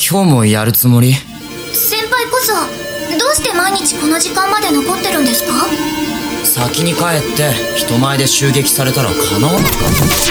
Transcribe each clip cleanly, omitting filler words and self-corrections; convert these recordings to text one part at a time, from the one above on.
今日もやるつもり？ 先輩こそどうして毎日この時間まで残ってるんですか？ 先に帰って人前で襲撃されたらかなわないか。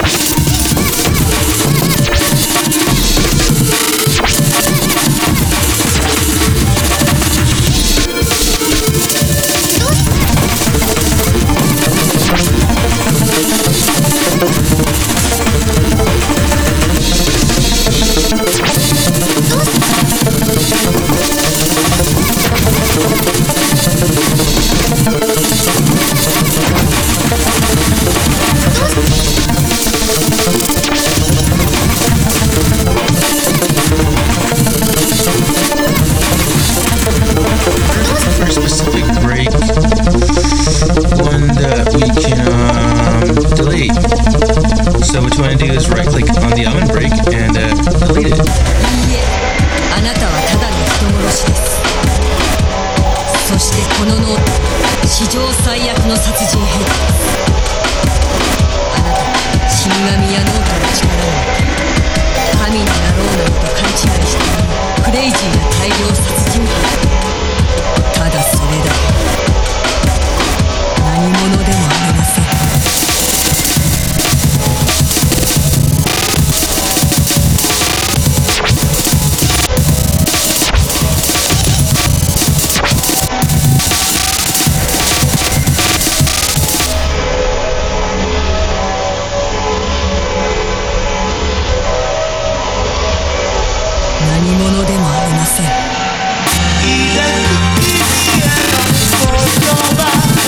So what you want to do is right click on the oven break and delete it. あなたはただの人殺しです。そしてこのノート、史上最悪の殺人兵器です。あなたは死神やノートの力を得て神になろうなどと勘違いしているクレイジーな大量殺人犯。ただそれだけ。何者でもありません。何者でもありません。